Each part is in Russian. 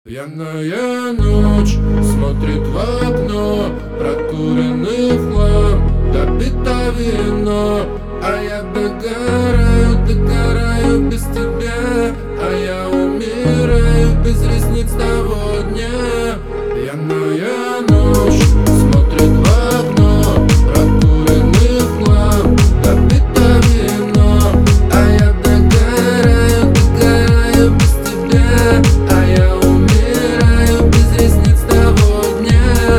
Пьяная ночь смотрит в окно, прокуренный хлам, допито вино. А я догораю без тебя, а я умираю без ресниц того дня. Пьяная ночь смотрит в окно, прокуренный хлам, допито вино. А я догораю без тебя, а я умираю без ресниц того дня.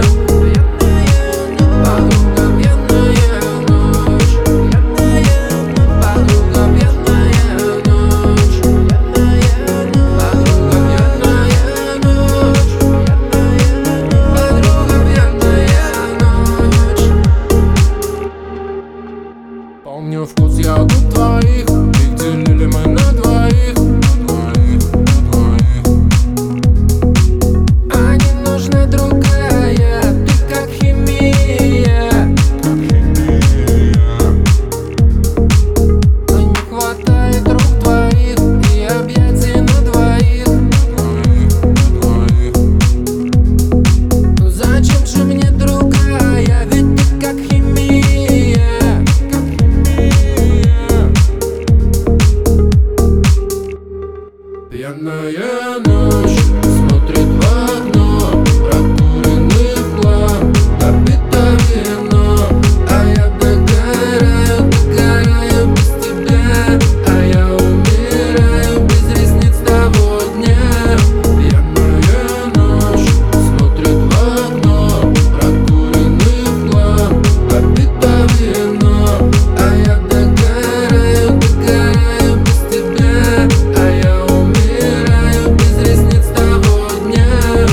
Подруга, пьяная ночь, подруга, пьяная ночь, подруга, пьяная ночь, подруга, пьяная ночь. Помню вкус ягод твоих, их делили мы на двоих. А не нужна другая, ты как химия. Но не хватает рук твоих и объятий на двоих. Ну зачем же мне другая, ведь ты как химия. Пьяная ночь смотрит в окно, прокуренный хлам, допито вино. А я догораю без тебя, а я умираю без ресниц того дня. Пьяная ночь смотрит в окно, прокуренный хлам, допито вино. А я догораю без тебя, а я умираю без ресниц того дня.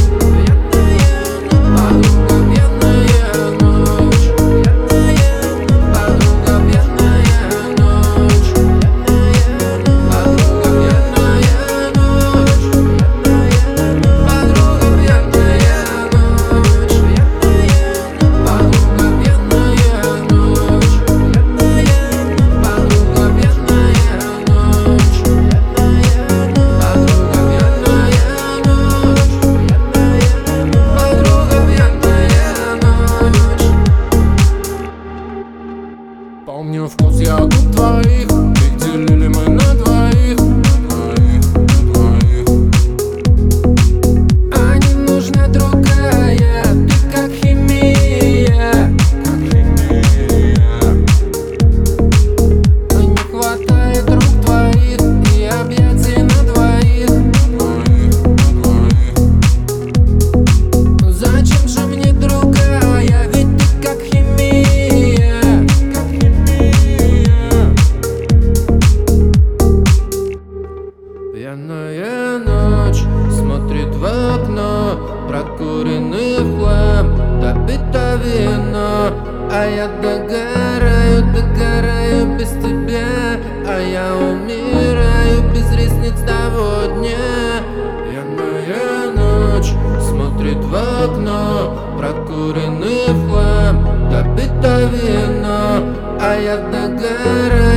Подруга, пьяная ночь, подруга, пьяная ночь, подруга, пьяная ночь, подруга, пьяная ночь, подруга, пьяная ночь, подруга, пьяная ночь, подруга, пьяная ночь. Помню вкус ягод твоих, их делили мы на двоих. А не нужна другая, ты как химия. Но не хватает рук твоих и объятий на двоих. Ну зачем же мне другая, ведь ты как химия. Пьяная ночь смотрит в окно, прокуренный хлам, допито вино. А я догораю без тебя, а я умираю без ресниц того дня. Пьяная ночь смотрит в окно, прокуренный хлам, допито вино. А я догораю